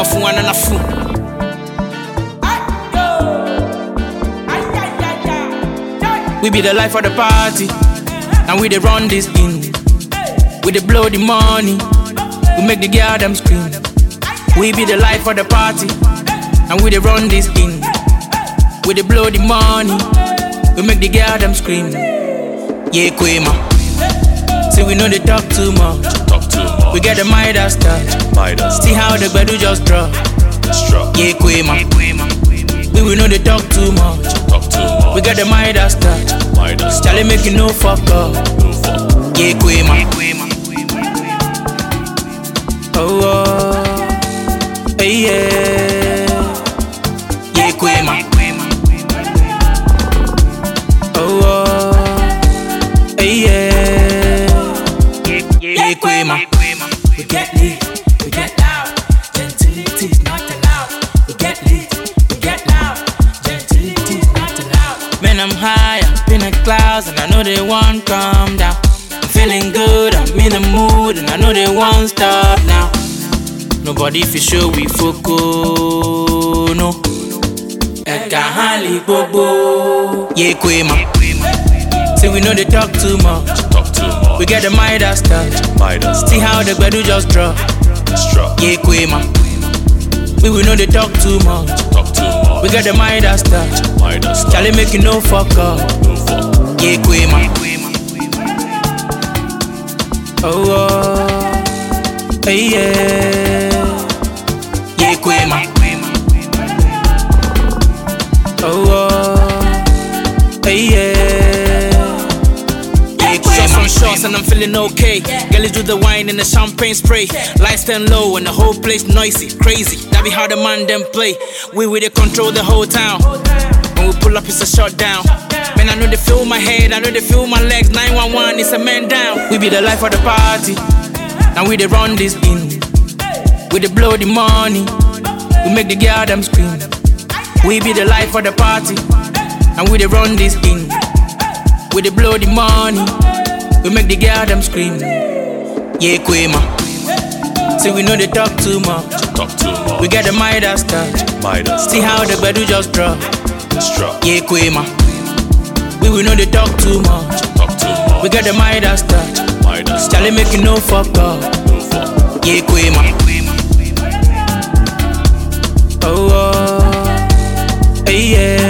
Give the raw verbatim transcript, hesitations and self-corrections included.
for one and a fool. We be the life of the party, and we dey run this thing. We dey blow the money, we make the girl them scream. We be the life of the party, and we dey run this thing. We dey blow the money, we make the girl them scream. Yeah, Quema. Say we know they talk too much. Talk too much. We get the Midas touch. Midas. See how the bedu just drop. Drop. Yeah, Quema. We we know they talk too much. Talk too much. We get the Midas touch. Midas. Charlie make you no fuck up. No fuck. Yeah, Quema. Oh, oh. Hey, yeah. Yeah, Quema. Oh, oh. Hey, yeah. Yeah, Quema. We get lit, we get loud. Gentility is not allowed. We get lit, we get loud. Gentility is not allowed. Man, I'm high, I'm in the clouds, and I know they won't come down. I'm feeling good, I'm in the mood, and I know they won't stop now. Nobody fi show we focus, no. Eka hali bobo. Yeah, Quema. Say we know they talk too much. Talk too much. We get the Midas touch. Midas. See how the bedu just drop. Drop. Yeah, Quema. We we know they talk too much. Talk too much. We get the Midas touch. Midas. Charlie make you no fuck up. No fuck. Yeah, Quema. Oh, oh. Hey, yeah. Yeah, Quema. Oh, oh. Hey, yeah. Yeah, Quema. Shots on shots and I'm feeling okay. Girls do the wine and the champagne spray. Lights stand low and the whole place noisy, crazy. That be how the man them play. We we they control the whole town. When we pull up, it's a shutdown. Man, I know they feel my head, I know they feel my legs. nine one one, it's a man down. We be the life of the party, and we dey run this thing. We dey blow the money, we make the girl them scream. We be the life of the party, and we dey run this thing. We dey blow the money, we make the girl them scream. Yeah, Quema. Say we know they talk too much. Talk too much. We get the Midas touch. Midas. See how the bedu just drop. Drop. Yeah, Quema. We we know they talk too much. Talk too much. We get the Midas touch. Midas. Charlie make you no fuck up. No fuck. Yeah, Quema. Oh, oh. Hey, yeah.